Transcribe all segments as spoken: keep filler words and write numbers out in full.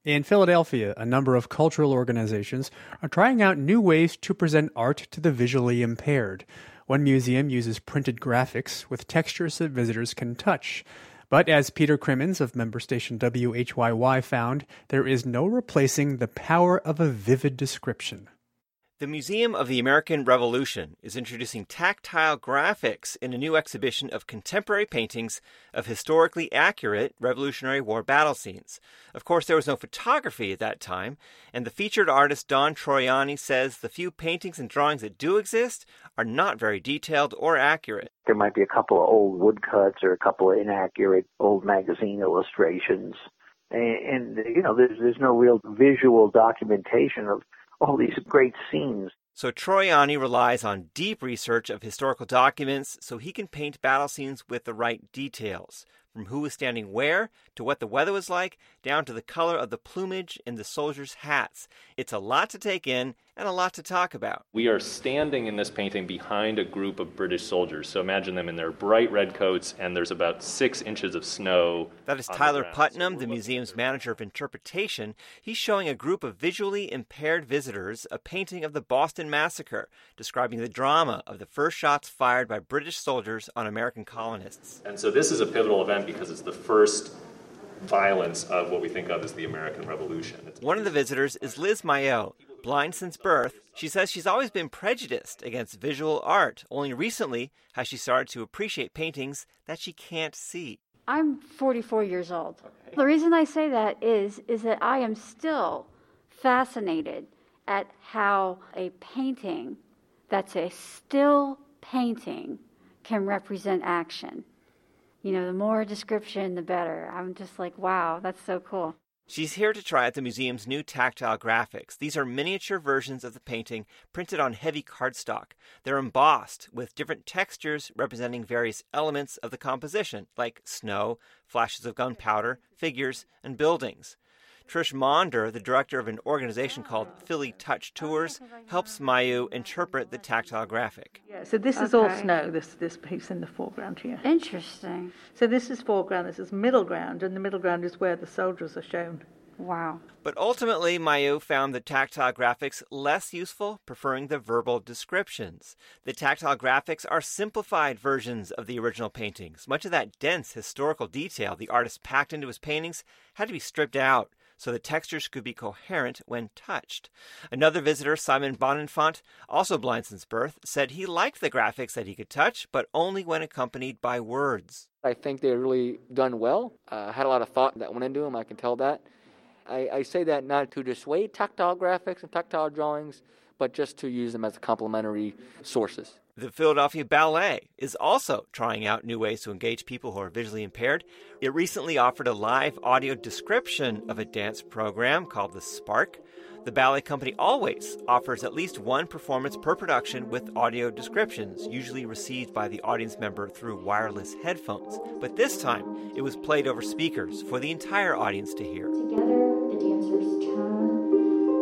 In Philadelphia, a number of cultural organizations are trying out new ways to present art to the visually impaired. One museum uses printed graphics with textures that visitors can touch. But as Peter Crimmins of member station W H Y Y found, there is no replacing the power of a vivid description. The Museum of the American Revolution is introducing tactile graphics in a new exhibition of contemporary paintings of historically accurate Revolutionary War battle scenes. Of course, there was no photography at that time, and the featured artist Don Troiani says the few paintings and drawings that do exist are not very detailed or accurate. There might be a couple of old woodcuts or a couple of inaccurate old magazine illustrations. And, and you know, there's, there's no real visual documentation of all these great scenes. So Troiani relies on deep research of historical documents so he can paint battle scenes with the right details, from who was standing where, to what the weather was like, down to the color of the plumage in the soldiers' hats. It's a lot to take in and a lot to talk about. We are standing in this painting behind a group of British soldiers. So imagine them in their bright red coats, and there's about six inches of snow. That is Tyler Putnam, the museum's manager of interpretation. He's showing a group of visually impaired visitors a painting of the Boston Massacre, describing the drama of the first shots fired by British soldiers on American colonists. And so this is a pivotal event because it's the first violence of what we think of as the American Revolution. It's One of the visitors is Liz Mayo. Blind since birth, she says she's always been prejudiced against visual art. Only recently has she started to appreciate paintings that she can't see. I'm forty-four years old. Okay. The reason I say that is, is that I am still fascinated at how a painting that's a still painting can represent action. You know, the more description, the better. I'm just like, wow, that's so cool. She's here to try out the museum's new tactile graphics. These are miniature versions of the painting printed on heavy cardstock. They're embossed with different textures representing various elements of the composition, like snow, flashes of gunpowder, figures, and buildings. Trish Maunder, the director of an organization called Philly Touch Tours, helps Mayu interpret the tactile graphic. Yeah, so this is Okay. all snow, this this piece in the foreground here. Interesting. So this is foreground, this is middle ground, and the middle ground is where the soldiers are shown. Wow. But ultimately, Mayu found the tactile graphics less useful, preferring the verbal descriptions. The tactile graphics are simplified versions of the original paintings. Much of that dense historical detail the artist packed into his paintings had to be stripped out, so the textures could be coherent when touched. Another visitor, Simon Bonenfant, also blind since birth, said he liked the graphics that he could touch, but only when accompanied by words. I think they're really done well. I uh, had a lot of thought that went into them, I can tell that. I, I say that not to dissuade tactile graphics and tactile drawings, but just to use them as complementary sources. The Philadelphia Ballet is also trying out new ways to engage people who are visually impaired. It recently offered a live audio description of a dance program called The Spark. The ballet company always offers at least one performance per production with audio descriptions, usually received by the audience member through wireless headphones. But this time, it was played over speakers for the entire audience to hear. Together, the dancers turn,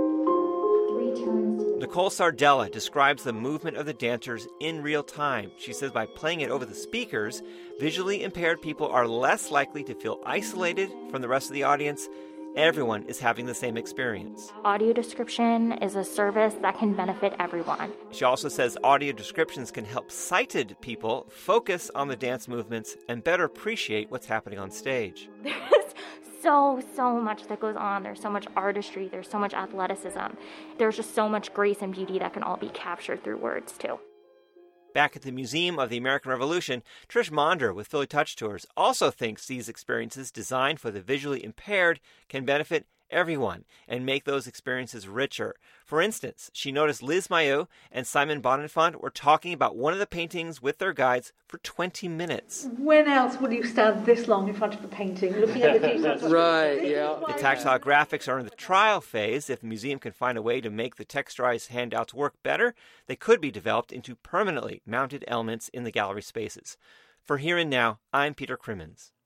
three turns. Nicole Sardella describes the movement of the dancers in real time. She says by playing it over the speakers, visually impaired people are less likely to feel isolated from the rest of the audience. Everyone is having the same experience. Audio description is a service that can benefit everyone. She also says audio descriptions can help sighted people focus on the dance movements and better appreciate what's happening on stage. There's so, so much that goes on. There's so much artistry. There's so much athleticism. There's just so much grace and beauty that can all be captured through words, too. Back at the Museum of the American Revolution, Trish Maunder with Philly Touch Tours also thinks these experiences designed for the visually impaired can benefit everyone and make those experiences richer. For instance, she noticed Liz Mayo and Simon Bonenfant were talking about one of the paintings with their guides for twenty minutes. When else would you stand this long in front of a painting looking at the details? Right, yeah. The tactile graphics are in the trial phase. If the museum can find a way to make the texturized handouts work better, they could be developed into permanently mounted elements in the gallery spaces. For Here and Now, I'm Peter Crimmins.